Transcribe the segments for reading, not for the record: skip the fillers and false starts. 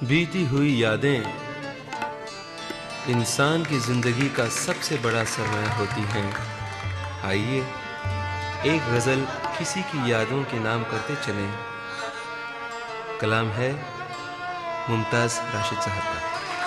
बीती हुई यादें इंसान की जिंदगी का सबसे बड़ा सरमाया होती हैं। आइए एक गजल किसी की यादों के नाम करते चलें। कलाम है मुमताज राशिद साहब का।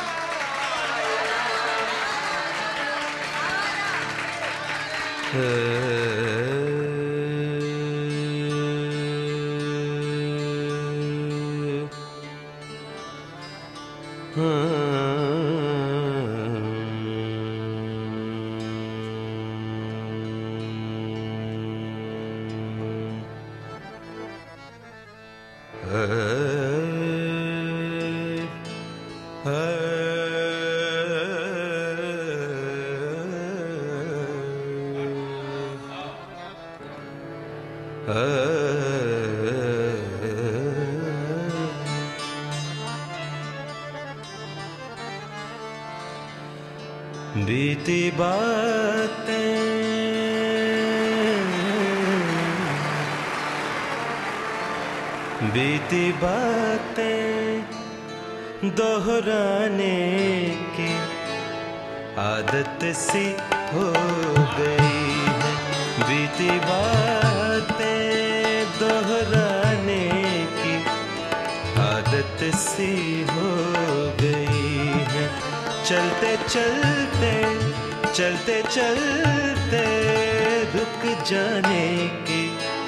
बीती बातें दोहराने की आदत सी हो गई है। बीती बातें दोहराने की आदत सी हो गई है। चलते चलते रुक जाने की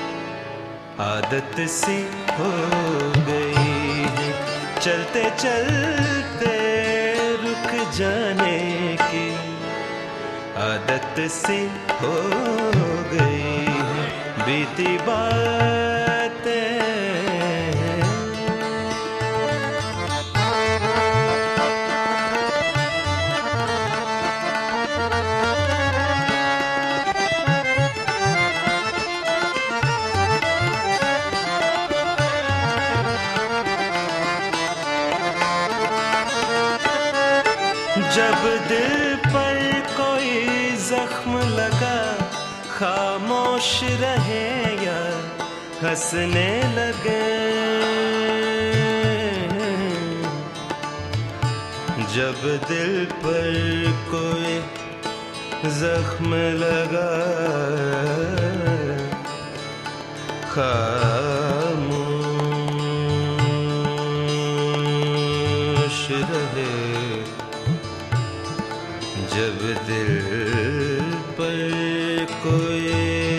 आदत सी हो गई है। चलते चलते रुक जाने की आदत सी हो गई है। बीती जब दिल पर कोई जख्म लगा, खामोश रहे या हंसने लगे। जब दिल पर कोई जख्म लगा, खामोश रहे। जब दिल पर कोई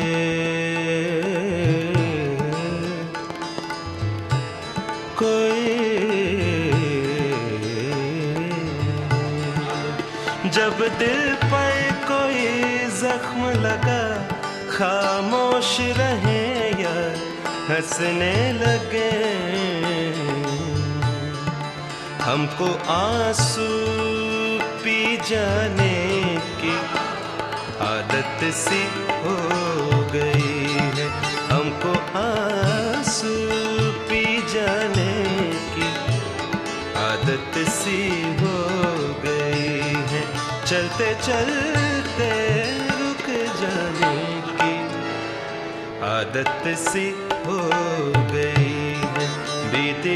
जब दिल पर कोई जख्म लगा, खामोश रहे या हंसने लगे। हमको आंसू पी जाने की आदत सी हो गई है। हमको आंसू पी जाने की आदत सी हो गई है। चलते चलते रुक जाने की आदत सी हो गई है। बीती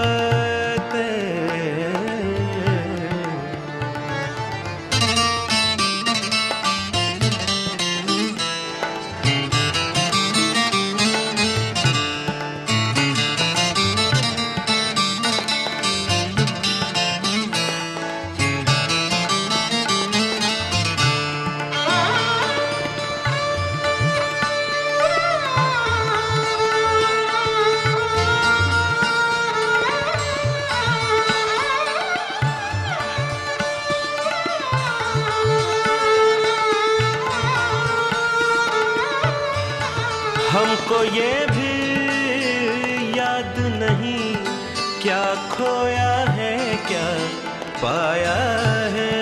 हमको ये भी याद नहीं, क्या खोया है क्या पाया है।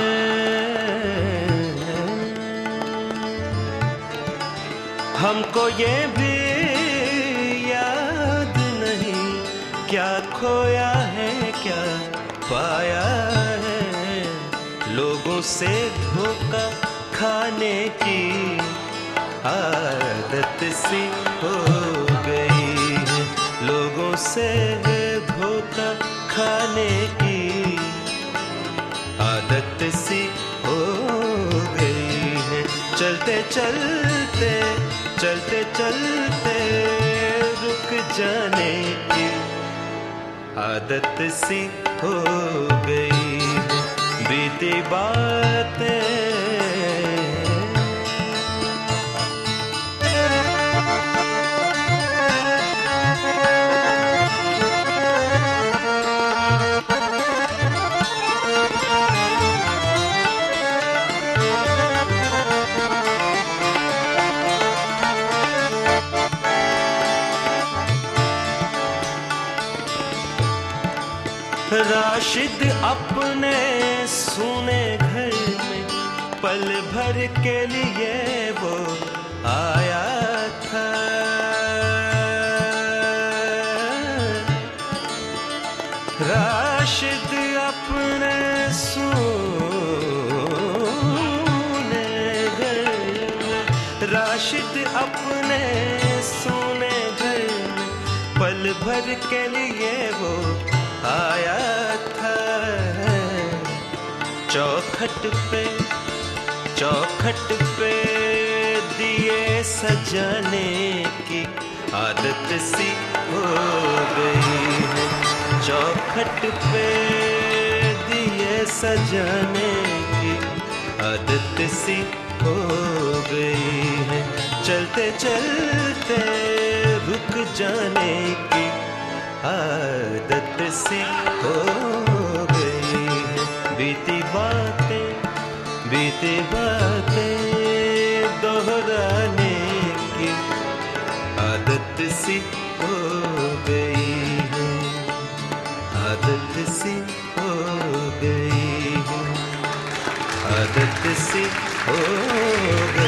हमको ये भी याद नहीं, क्या खोया है क्या पाया है। लोगों से धोखा खाने की आदत सी हो गई है। लोगों से धोखा खाने की आदत सी हो गई है। चलते चलते चलते चलते रुक जाने की आदत सी हो गई है। बीती बातें राशिद अपने सूने घर में पल भर के लिए वो आया था। राशिद अपने सूने घर में, राशिद अपने सूने घर में पल भर के लिए वो आया था। चौखट पे दिए सजाने की आदत सी हो गई है। चौखट पे दिए सजाने की आदत सी हो गई है। चलते चलते रुक जाने की आदत सी हो गई है। बीती बातें दोहराने की आदत सी हो गई है। आदत सी हो गई है। आदत सी हो गई।